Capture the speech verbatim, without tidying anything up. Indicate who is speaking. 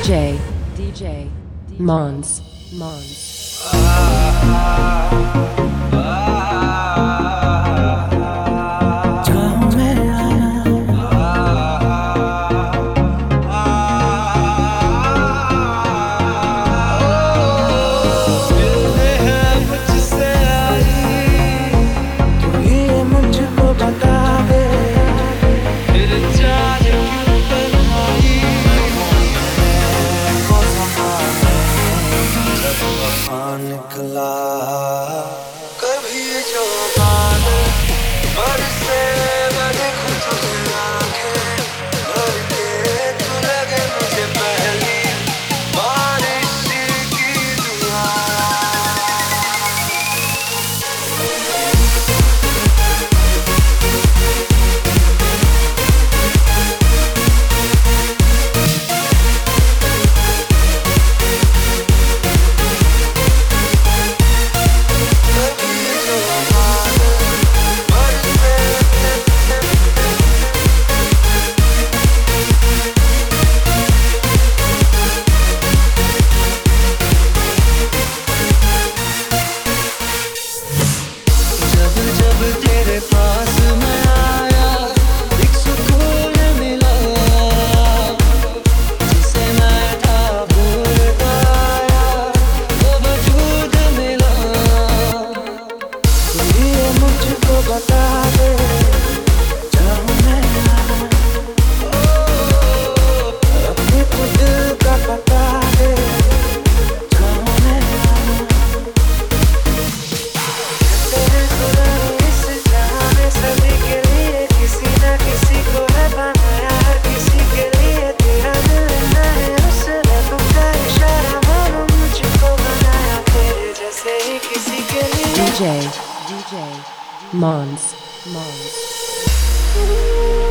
Speaker 1: DJ, DJ, Mons, Mons.
Speaker 2: निकला कभी जो बादल बरसे बड़े खुद आंखें भर के तू लगे मुझे पहली बारिश की दुआ। तेरे पास मैं आया एक सुकून मिला जिसे मैं था भूल गया वो वजूद मिला। तू ये मुझको बता दे जाऊं मैं अपने को दिल का पता दे जाऊं मैं तेरे खुदा इस जहां में सभी के लिए किसी ना किसी को है बनाया हर किसी के लिए तेरा दिल ना है उसने तुमका इशारा मानो मुझको बनाया तेरे जैसे ही किसी के लिए
Speaker 1: DJ, DJ, Mons, Mons.